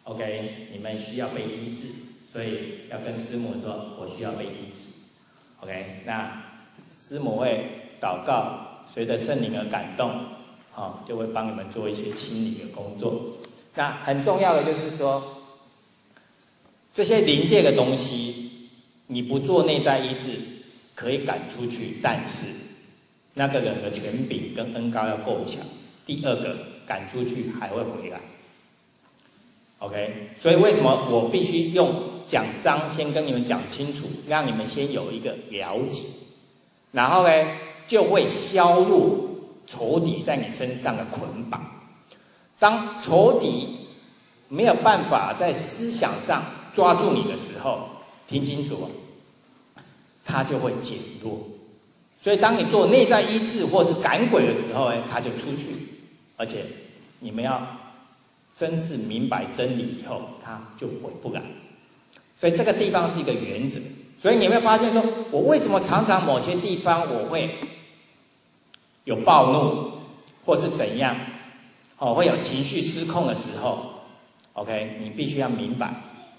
S1: ，OK， 你们需要被医治。所以要跟师母说，我需要被医治 ，OK？ 那师母会祷告，随着圣灵的感动，好、哦，就会帮你们做一些清理的工作。那很重要的就是说，这些灵界的东西，你不做内在医治，可以赶出去，但是那个人的权柄跟恩膏要够强。第二个，赶出去还会回来。OK， 所以为什么我必须用讲章先跟你们讲清楚，让你们先有一个了解，然后呢，就会削弱仇敌在你身上的捆绑。当仇敌没有办法在思想上抓住你的时候，听清楚哦，他就会减弱。所以当你做内在医治或是赶鬼的时候，哎，他就出去，而且你们要真是明白真理以后，他就回不来。所以这个地方是一个原则。所以你会发现说，我为什么常常某些地方我会有暴怒，或是怎样，哦，会有情绪失控的时候 ，OK， 你必须要明白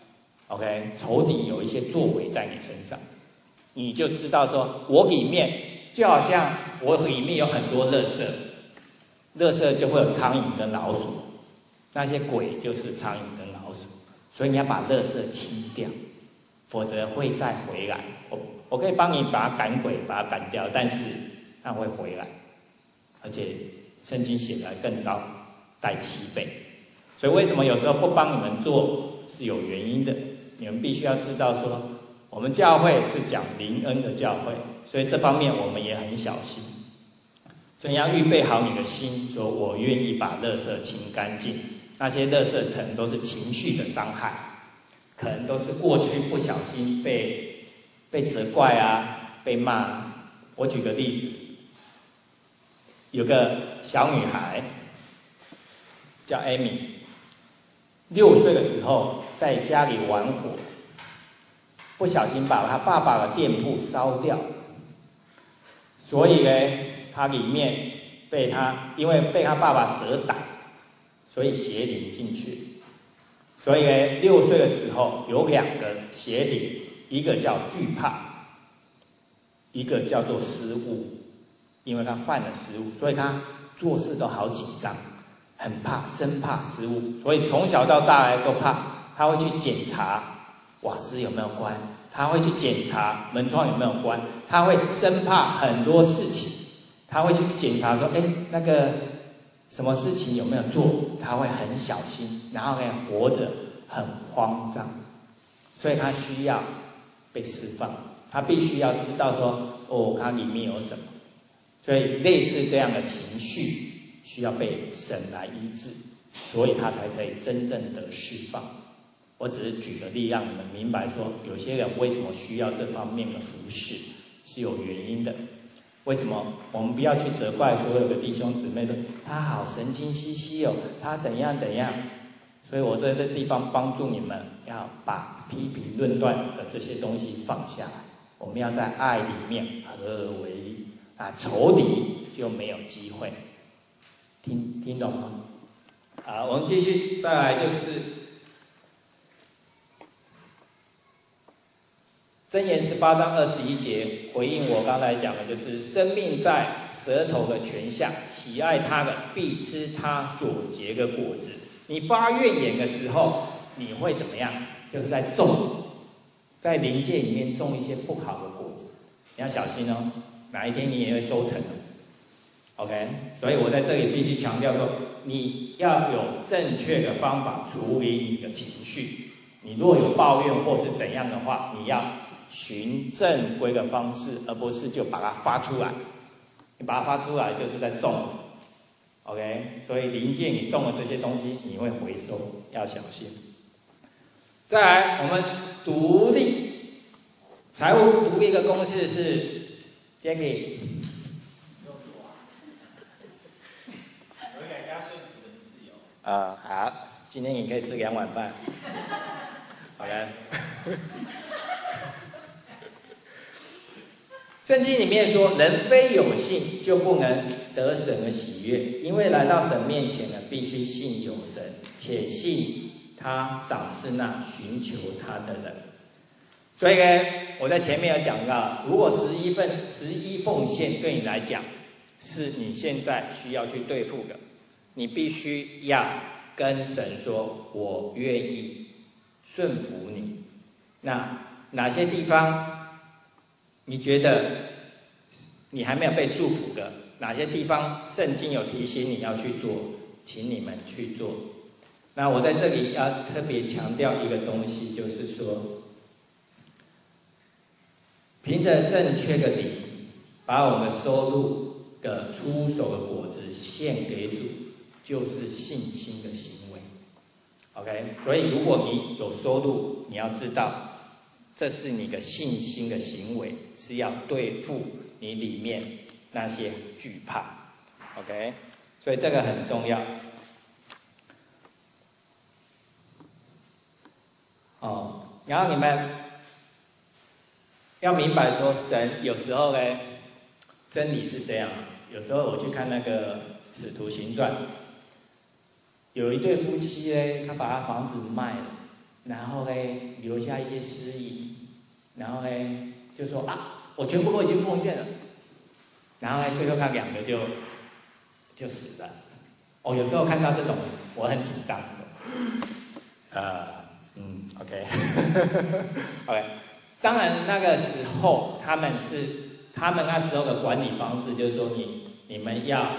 S1: ，OK， 仇敌有一些作为在你身上，你就知道说，我里面就好像我里面有很多垃圾，垃圾就会有苍蝇跟老鼠。那些鬼就是苍蝇跟老鼠，所以你要把垃圾清掉，否则会再回来。我我可以帮你把它赶鬼，把它赶掉，但是它会回来，而且圣经写的更糟，带七倍。所以为什么有时候不帮你们做是有原因的？你们必须要知道说，我们教会是讲灵恩的教会，所以这方面我们也很小心。所以你要预备好你的心，说我愿意把垃圾清干净。那些垃圾可能都是情绪的伤害，可能都是过去不小心被被责怪啊，被骂。我举个例子，有个小女孩叫 Amy， 六岁的时候在家里玩火，不小心把她爸爸的店铺烧掉，所以呢，她里面被她因为被她爸爸责打。所以邪灵进去，所以呢，六岁的时候有两个邪灵，一个叫惧怕，一个叫做失误，因为他犯了失误，所以他做事都好紧张，很怕，生怕失误，所以从小到大都怕，他会去检查瓦斯有没有关，他会去检查门窗有没有关，他会生怕很多事情，他会去检查说，哎，那个。什么事情有没有做，他会很小心，然后呢，活着很慌张，所以他需要被释放，他必须要知道说，哦，他里面有什么，所以类似这样的情绪需要被神来医治，所以他才可以真正的释放。我只是举个例，让你们明白说，有些人为什么需要这方面的服事是有原因的。为什么我们不要去责怪所有的弟兄姊妹说他好神经兮兮哦，他怎样怎样？所以我在这地方帮助你们，要把批评论断的这些东西放下来。我们要在爱里面合而为一啊，仇敌就没有机会。听听懂吗？好，我们继续，再来就是箴言十八章二十一节回应我刚才讲的，就是生命在舌头的泉下，喜爱它的必吃它所结的果子。你发怨言的时候，你会怎么样？就是在种，在灵界里面种一些不好的果子，你要小心哦，哪一天你也会收成的。OK， 所以我在这里必须强调说，你要有正确的方法处理你的情绪。你若有抱怨或是怎样的话，你要循正规的方式，而不是就把它发出来。你把它发出来，就是在种 ，OK。所以灵界你种的这些东西，你会回收，要小心。再来，我们独立财务独立的公式是 Jackie。有一个加顺服的自由。啊、呃，好，今天你可以吃两碗饭。OK。圣经里面说，人非有信就不能得神的喜悦，因为来到神面前呢，必须信有神，且信他赏赐那寻求他的人。所以呢，我在前面有讲到，如果十一份十一奉献对你来讲是你现在需要去对付的，你必须要跟神说，我愿意顺服你。那哪些地方你觉得你还没有被祝福的？哪些地方圣经有提醒你要去做，请你们去做。那我在这里要特别强调一个东西，就是说，凭着正确的理，把我们收入的出手的果子献给主，就是信心的行为。OK， 所以如果你有收入，你要知道。这是你的信心的行为，是要对付你里面那些惧怕 ，OK， 所以这个很重要。哦，然后你们要明白说，神有时候呢，真理是这样。有时候我去看那个《使徒行传》，有一对夫妻呢，他把他房子卖了。然后呢，留下一些私意，然后呢，就说啊，我全部都已经奉献了。然后呢，最后他两个就就死了。哦，有时候看到这种，我很紧张。呃，嗯 ，OK，OK， 当然那个时候他们是他们那时候的管理方式，就是说你你们要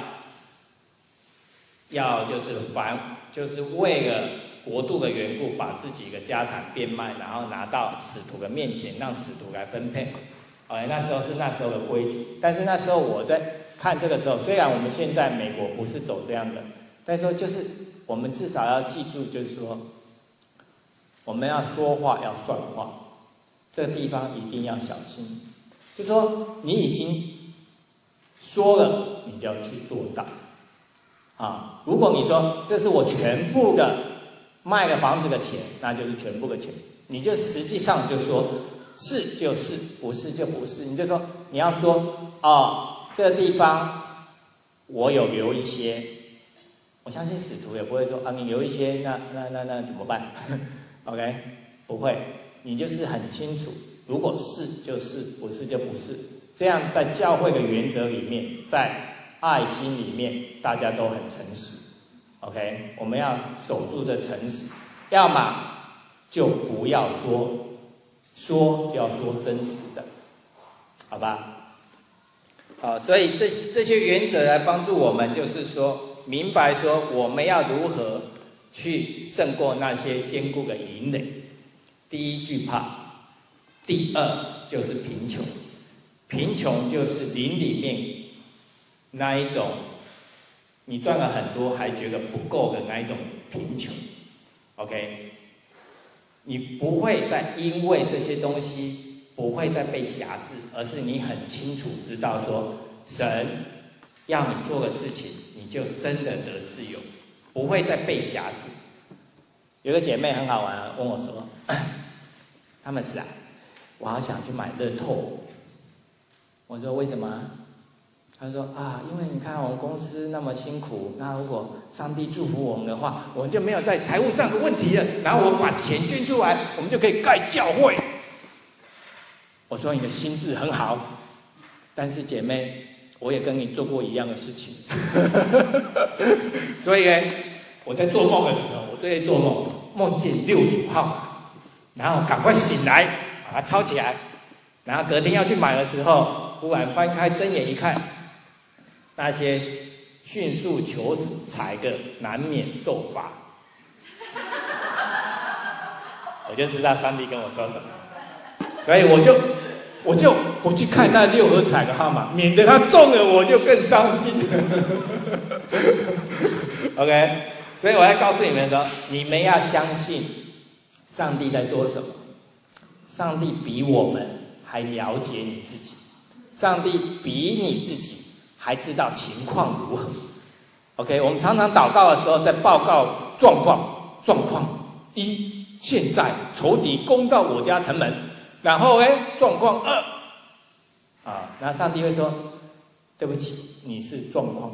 S1: 要就是反就是为了。国度的缘故，把自己的家产变卖，然后拿到使徒的面前，让使徒来分配。哎，那时候是那时候的规矩。但是那时候我在看这个时候，虽然我们现在美国不是走这样的，但是说就是我们至少要记住，就是说我们要说话要算话，这个地方一定要小心。就是说你已经说了，你就要去做到。啊，如果你说这是我全部的。卖了房子的钱，那就是全部的钱。你就实际上就说，是就是，不是就不是。你就说你要说哦，这个地方我有留一些，我相信使徒也不会说啊，你留一些，那那那那怎么办？OK， 不会，你就是很清楚，如果是就是，不是就不是。这样在教会的原则里面，在爱心里面，大家都很诚实。OK， 我们要守住这诚实，要么就不要说，说就要说真实的，好吧？好，所以这这些原则来帮助我们，就是说明白说我们要如何去胜过那些坚固的营垒。第一，惧怕；第二，就是贫穷。贫穷就是灵里面那一种。你赚了很多，还觉得不够的那一种贫穷 ，OK？ 你不会再因为这些东西不会再被辖制，而是你很清楚知道说，神要你做的事情，你就真的得自由，不会再被辖制。有个姐妹很好玩，问我说：“他们是啊，我好想去买乐透。”我说：“为什么？”他说啊，因为你看我们公司那么辛苦，那如果上帝祝福我们的话，我们就没有在财务上的问题了。然后我们把钱捐出来，我们就可以盖教会。 我说你的心智很好，但是姐妹，我也跟你做过一样的事情。所以呢，我在做梦的时候，我最近做梦，梦见六组号码，然后赶快醒来，把它抄起来，然后隔天要去买的时候，忽然翻开睁眼一看，那些迅速求财的难免受罚。我就知道上帝跟我说什么，所以我就我就不去看那六合彩的号码，免得他中了我就更伤心。OK， 所以我要告诉你们说，你们要相信上帝在做什么。上帝比我们还了解你自己，上帝比你自己还知道情况如何。OK， 我们常常祷告的时候，在报告状况，状况一。现在仇敌攻到我家城门，然后呢，状况二，啊，那上帝会说：“对不起，你是状况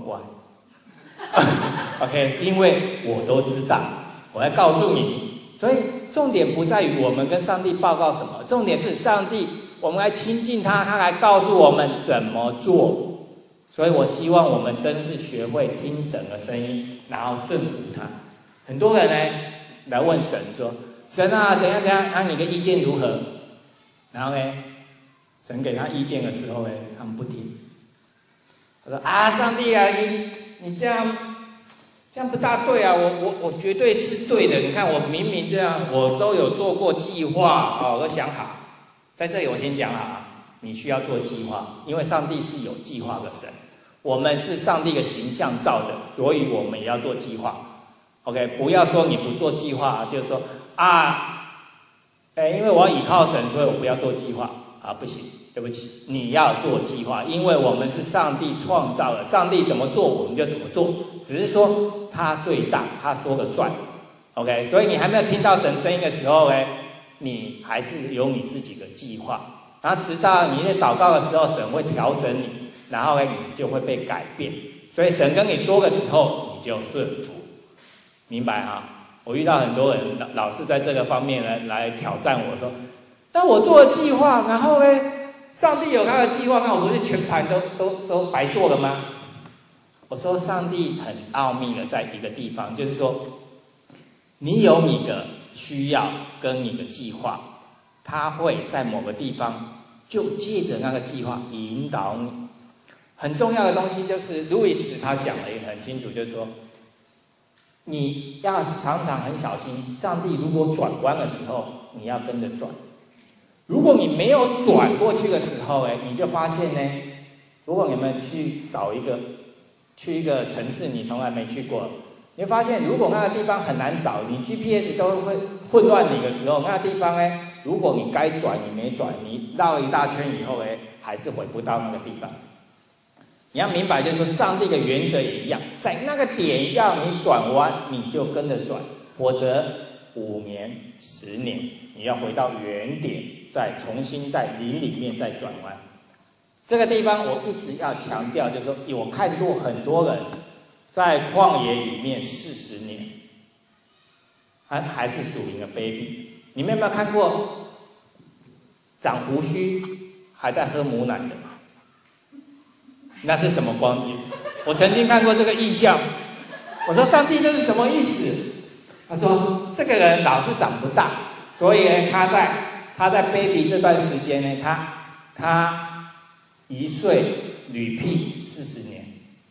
S1: one。”OK， 因为我都知道，我要告诉你，所以重点不在于我们跟上帝报告什么，重点是上帝，我们来亲近他，他来告诉我们怎么做。所以我希望我们真是学会听神的声音，然后顺服他。很多人呢来问神说。神啊，怎样怎样？啊，你的意见如何？然后呢，神给他意见的时候呢，他们不听。他说：“啊，上帝啊，你你这样这样不大对啊！我我我绝对是对的。你看我明明这样，我都有做过计划哦，我都想好。在这里我先讲啊，你需要做计划，因为上帝是有计划的神，我们是上帝的形象造的，所以我们也要做计划。OK， 不要说你不做计划，就是说。”啊，哎，因为我要倚靠神，所以我不要做计划啊！不行，对不起，你要做计划，因为我们是上帝创造的，上帝怎么做我们就怎么做，只是说他最大，他说了算。OK， 所以你还没有听到神声音的时候呢，你还是有你自己的计划，然后直到你在祷告的时候，神会调整你，然后呢，你就会被改变。所以神跟你说的时候，你就顺服，明白啊？我遇到很多人老老是在这个方面来来挑战我说，但我做了计划，然后呢，上帝有他的计划，那我不是全盘都都都白做了吗？我说上帝很奥秘的在一个地方，就是说，你有你的需要跟你的计划，他会在某个地方就借着那个计划引导你。很重要的东西就是路易斯他讲的也很清楚，就是说。你要常常很小心，上帝如果转弯的时候，你要跟着转。如果你没有转过去的时候，哎，你就发现呢，如果你们去找一个，去一个城市你从来没去过，你会发现，如果那个地方很难找，你 G P S 都会混乱你的时候，那个地方呢，如果你该转你没转，你绕了一大圈以后，哎，还是回不到那个地方。你要明白，就是说，上帝的原则也一样，在那个点要你转弯，你就跟着转，否则五年、十年，你要回到原点，再重新在林里面再转弯。这个地方我一直要强调，就是说，我看过很多人在旷野里面四十年，还还是属灵的 baby。你们有没有看过长胡须还在喝母奶的？那是什么光景？我曾经看过这个异象，我说上帝这是什么意思？他说这个人老是长不大，所以呢他在他在 baby 这段时间呢，他他一岁捋屁四十年，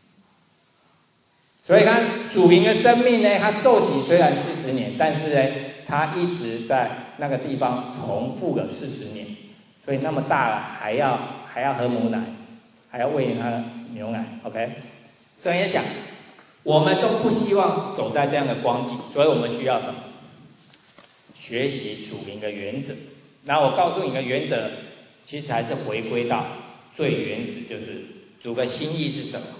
S1: 所以他属灵的生命呢，他受洗虽然四十年，但是呢他一直在那个地方重复了四十年，所以那么大了还要还要喝母奶。还要喂他牛奶 ，OK？ 所以也想，我们都不希望走在这样的光景，所以我们需要什么？学习属灵的原则。然后我告诉你的原则，其实还是回归到最原始，就是主的心意是什么？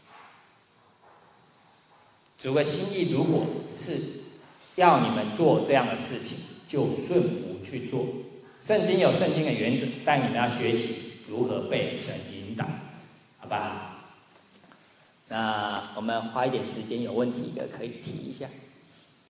S1: 主的心意如果是要你们做这样的事情，就顺服去做。圣经有圣经的原则，但你们要学习如何被神引导。好吧，那我们花一点时间，有问题的可以提一下。